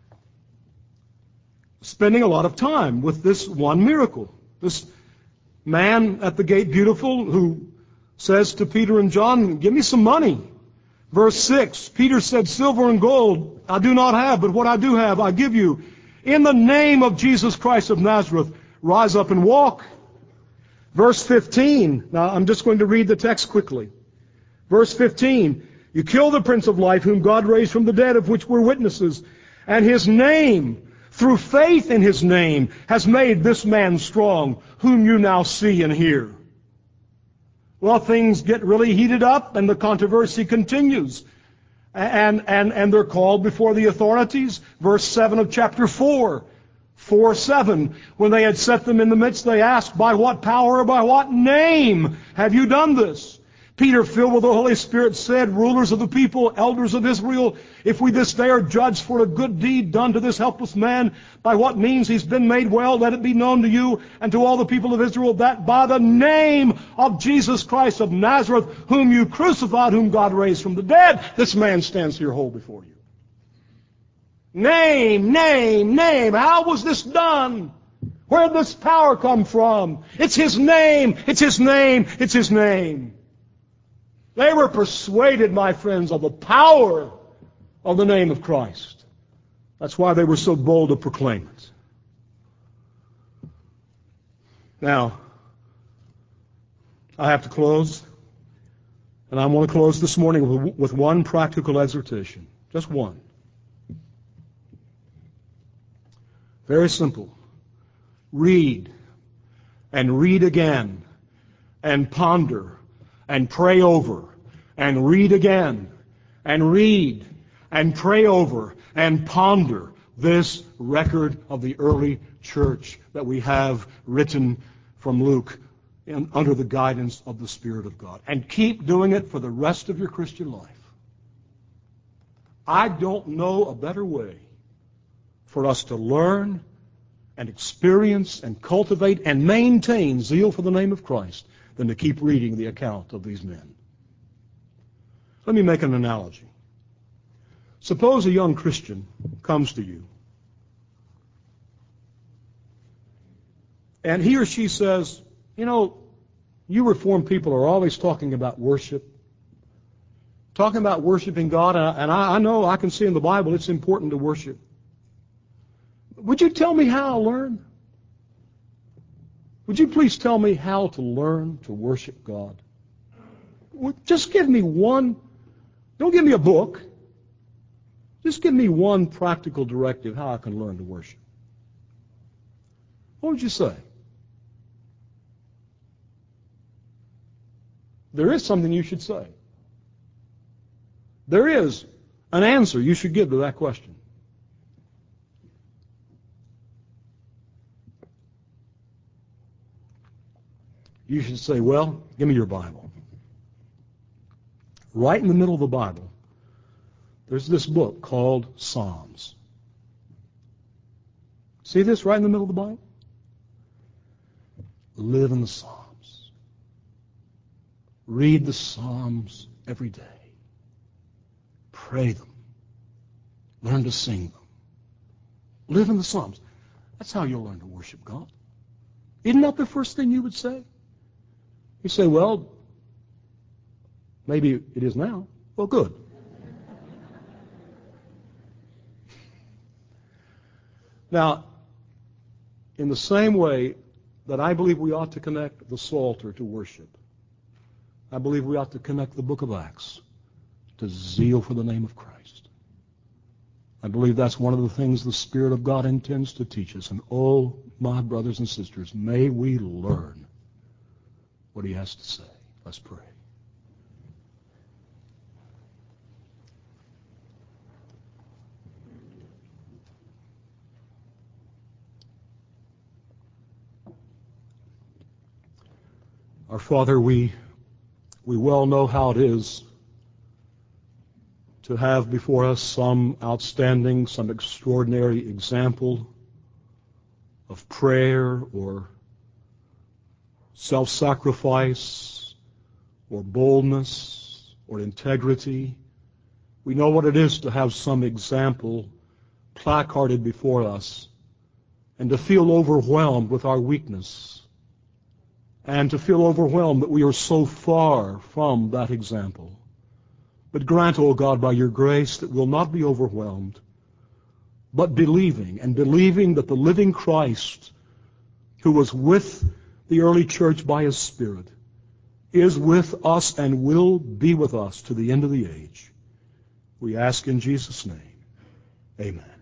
spending a lot of time with this one miracle. This man at the gate beautiful who says to Peter and John, give me some money. Verse six, Peter said, silver and gold I do not have, but what I do have I give you. In the name of Jesus Christ of Nazareth, rise up and walk. Verse fifteen, now I'm just going to read the text quickly. Verse fifteen, you kill the Prince of Life whom God raised from the dead, of which we're witnesses, and His name, through faith in His name, has made this man strong, whom you now see and hear. Well, things get really heated up and the controversy continues. And, and, and they're called before the authorities. Verse seven of chapter four. four seven. When they had set them in the midst, they asked, by what power or by what name have you done this? Peter, filled with the Holy Spirit, said, rulers of the people, elders of Israel, if we this day are judged for a good deed done to this helpless man, by what means he's been made well, let it be known to you and to all the people of Israel that by the name of Jesus Christ of Nazareth, whom you crucified, whom God raised from the dead, this man stands here whole before you. Name, name, name. How was this done? Where did this power come from? It's His name, it's His name, it's His name. They were persuaded, my friends, of the power of the name of Christ. That's why they were so bold to proclaim it. Now, I have to close, and I want to close this morning with one practical exhortation. Just one. Very simple. Read, and read again, and ponder, and pray over, and read again, and read, and pray over, and ponder this record of the early church that we have written from Luke in, under the guidance of the Spirit of God. And keep doing it for the rest of your Christian life. I don't know a better way for us to learn and experience and cultivate and maintain zeal for the name of Christ than to keep reading the account of these men. Let me make an analogy. Suppose a young Christian comes to you, and he or she says, you know, you Reformed people are always talking about worship, talking about worshiping God, and I, I know, I can see in the Bible it's important to worship. Would you tell me how to learn? Would you please tell me how to learn to worship God? Just give me one. Don't give me a book. Just give me one practical directive how I can learn to worship. What would you say? There is something you should say. There is an answer you should give to that question. You should say, well, give me your Bible. Right in the middle of the Bible, there's this book called Psalms. See this right in the middle of the Bible? Live in the Psalms. Read the Psalms every day. Pray them. Learn to sing them. Live in the Psalms. That's how you'll learn to worship God. Isn't that the first thing you would say? You say, well, maybe it is now. Well, good. Now, in the same way that I believe we ought to connect the Psalter to worship, I believe we ought to connect the book of Acts to zeal for the name of Christ. I believe that's one of the things the Spirit of God intends to teach us. And oh, my brothers and sisters, may we learn what He has to say. Let's pray. Our Father, we, we well know how it is to have before us some outstanding, some extraordinary example of prayer or self-sacrifice or boldness or integrity. We know what it is to have some example placarded before us and to feel overwhelmed with our weakness and to feel overwhelmed that we are so far from that example. But grant, O God, by your grace that we'll not be overwhelmed, but believing, and believing that the living Christ, who was with the early church by his Spirit, is with us and will be with us to the end of the age. We ask in Jesus' name. Amen.